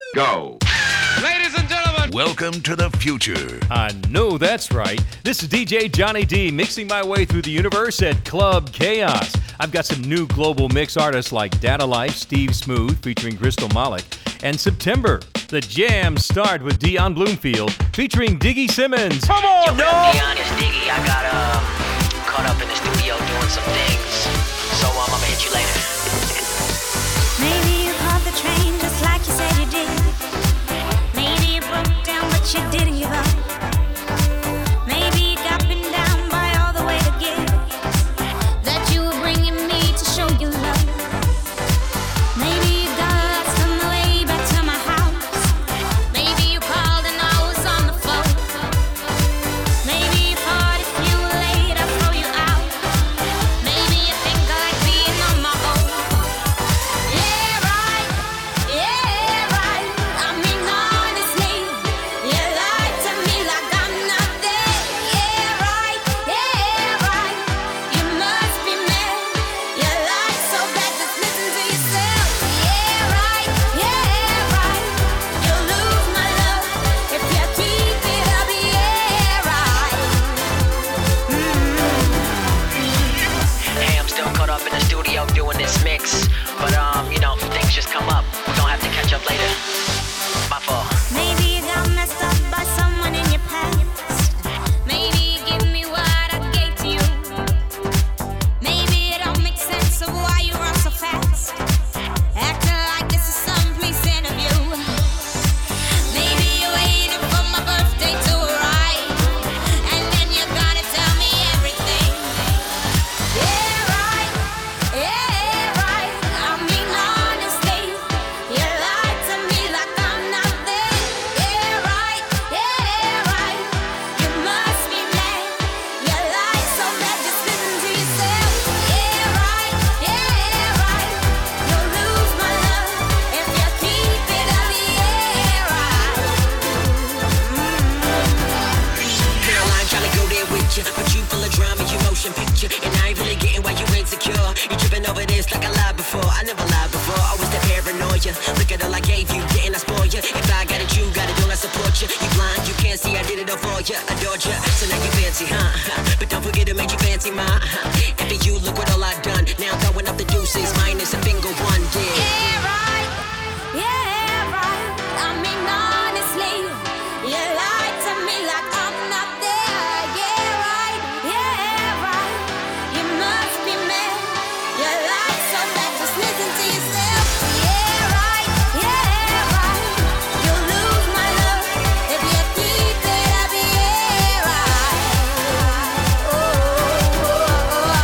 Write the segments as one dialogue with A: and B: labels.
A: Go.
B: Ladies and gentlemen,
C: welcome to the future.
D: I know that's right. This is DJ Johnny D mixing my way through the universe at Club Chaos. I've got some new global mix artists like Data Life, Steve Smooth featuring Crystal Malik, and September. The jams start with Dion Bloomfield featuring Diggy Simmons. Come on,
E: Yo, Dion, it's Diggy. I got caught up in the studio doing some things, so I'm gonna hit you later.
F: Maybe you caught the train just like you said you did. Maybe you broke down but you didn't give up. Maybe you got pinned down by all the way to give that you were bringing me to show you love. Maybe you got lost on the way back to my house. Maybe you called and I was on the phone. Maybe you thought if you were late I'd throw you out. Maybe you think I like being on my own. Yeah, right. I mean honestly, you lied to me like I'm not there. Yeah, right. You must be mad. You lied so bad, just listen to yourself. Yeah, right. You'll lose my love if you keep it up. Yeah, right.
E: Hey, I'm still caught up in the studio doing this mix, but things just come up. We're gonna have to catch up later. My fault.
F: Maybe you got messed up by someone in your past. Maybe you give me what I gave to you. Maybe it don't make sense of why you run so fast, acting like this is some pleasing of you. Maybe you're waiting for my birthday to arrive, and then you're gonna tell me everything. Yeah, right. I mean honestly, you lied to me like I'm not there. Yeah, right. You must be mad. You lied so bad, just listen to yourself. Yeah, right. You'll lose my love if you keep it up. Yeah, right.
G: Caroline tryna go there with you, but you full of drama, you motion picture, and I ain't really getting why you insecure. You tripping over this like I lied before. I never lied before. Always the paranoia. Look at all I gave you, didn't I spoil you? If I got it, you got it, don't I support you? You blind, you can't see I did it all for you. Adored you, so now you fancy, huh? But don't forget to make you fancy, ma. And for you, look what all I've done. Now I'm throwing up the deuces, minus a finger one, yeah.
F: Yeah, right. I mean honestly, you lied to me like I'm not there. Yeah, right. You must be mad. You lied so bad, just listen to yourself. Yeah, right. You'll lose my love if you keep it up. Yeah, right.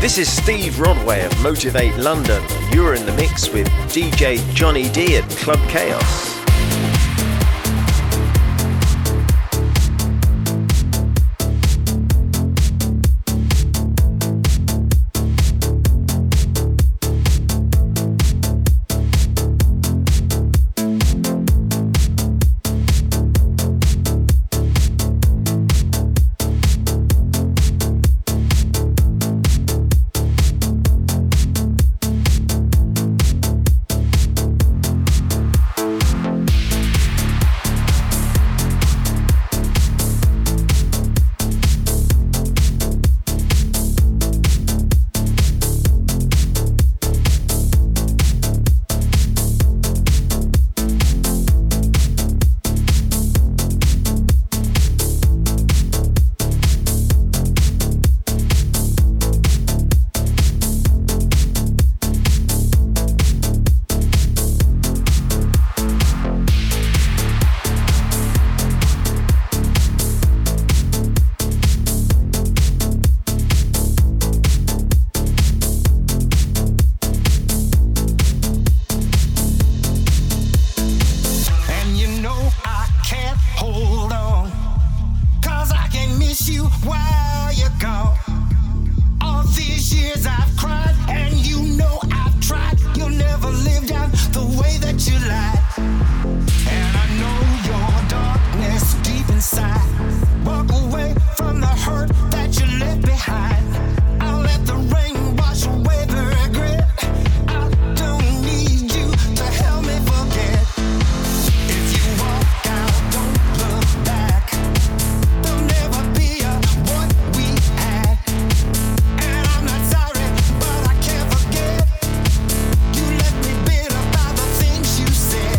A: This is Steve Rodway of Motivate London. You're in the mix with DJ Johnny D at Club Chaos.
H: Said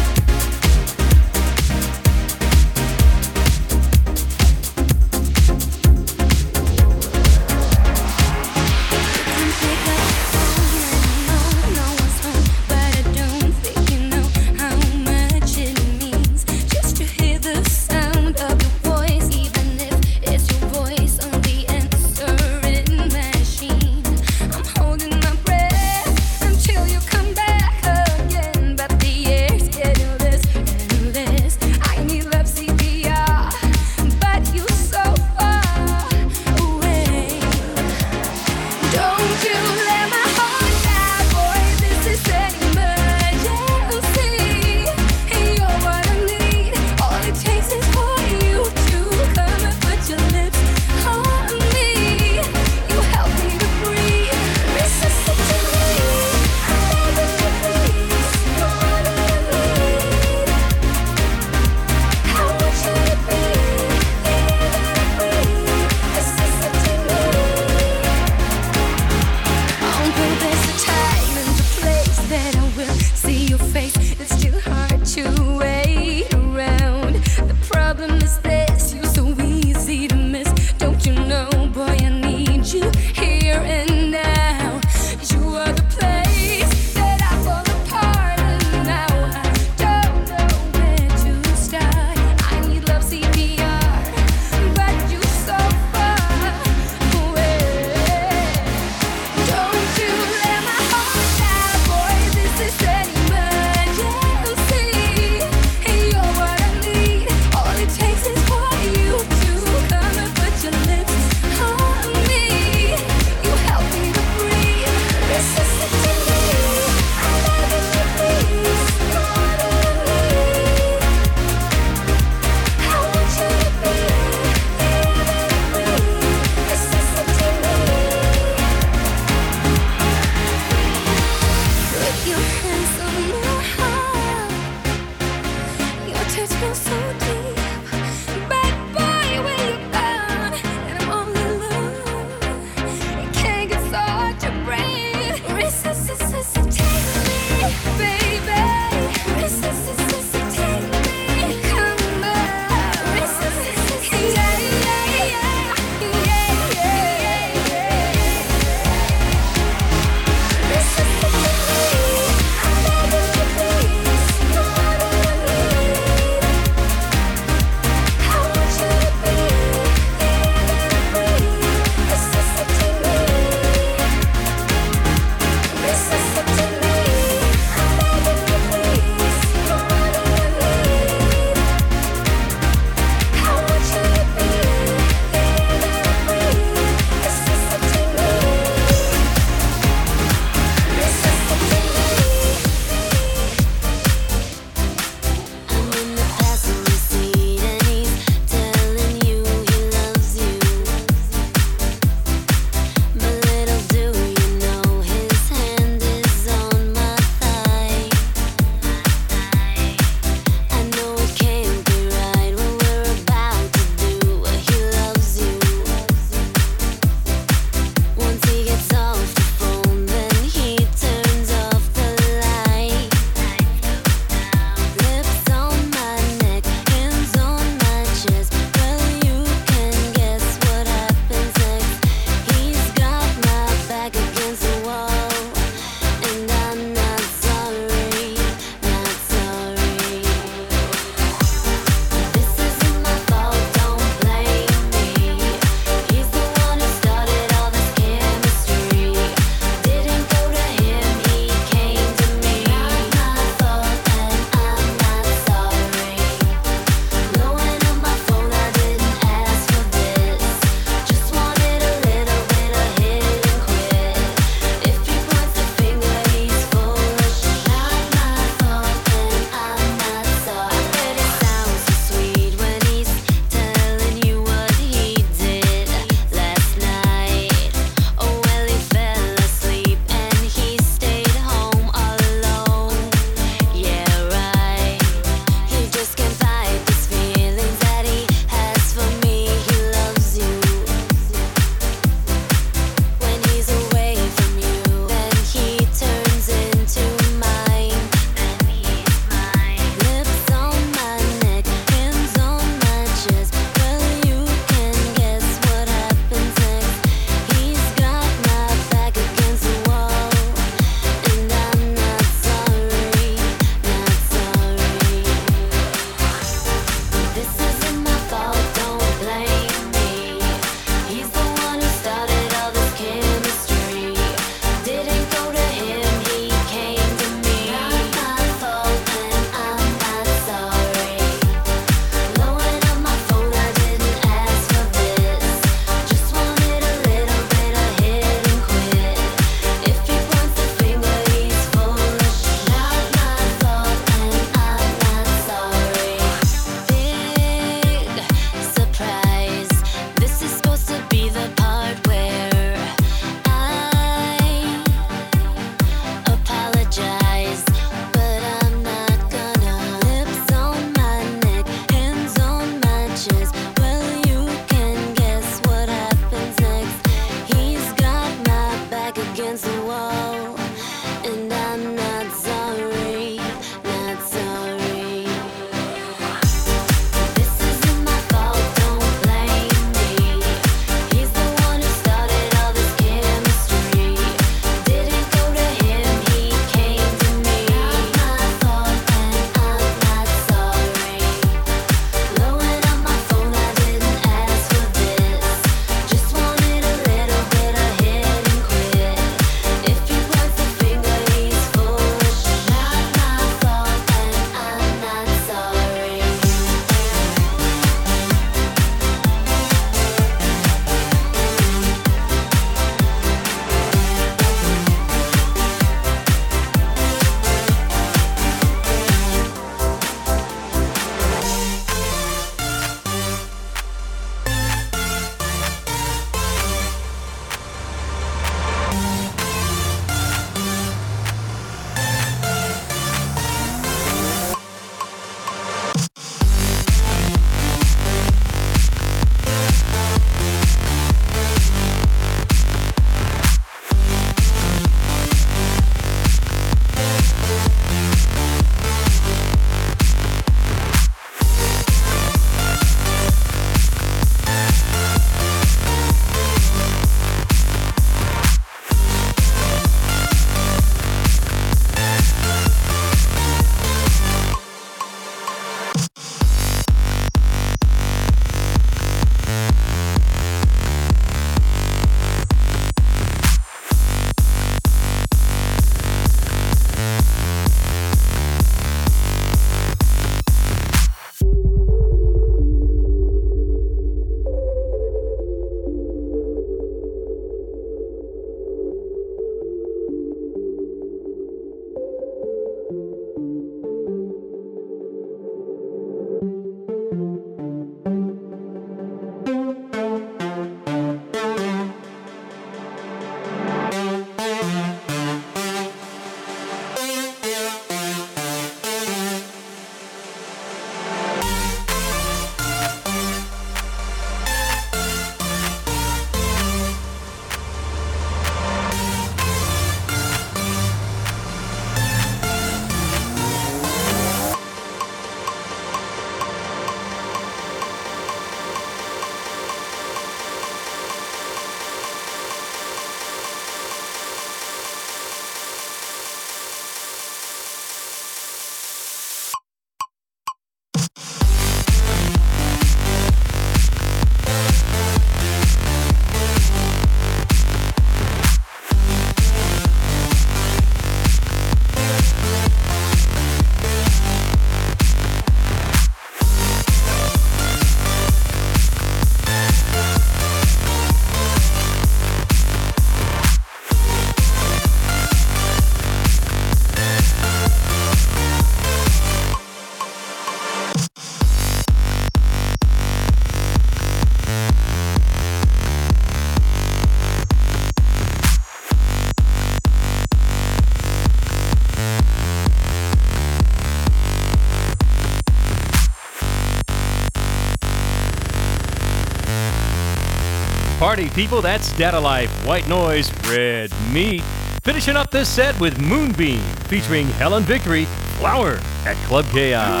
D: Party people, that's Data Life, White Noise, Red Meat. Finishing up this set with Moonbeam, featuring Helen Victory, Flower, at Club Chaos.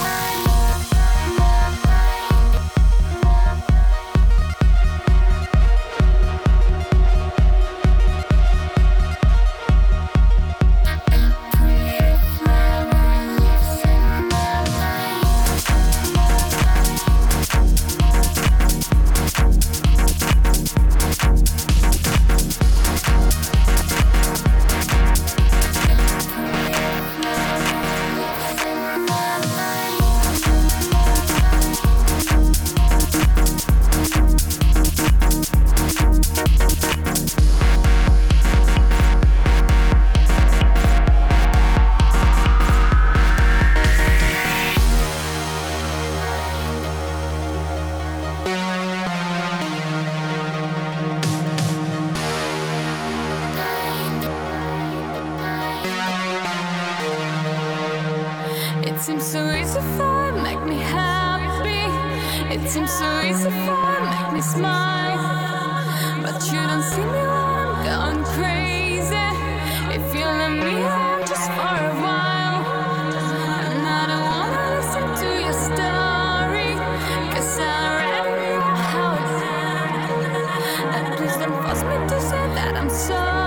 H: It seems so easy for you, make me happy. It seems so easy for you, make me smile. But you don't see me when I'm going crazy. If you let me alone just for a while, and I don't wanna listen to your story, 'cause I already know how it ends. And please don't force me to say that I'm sorry.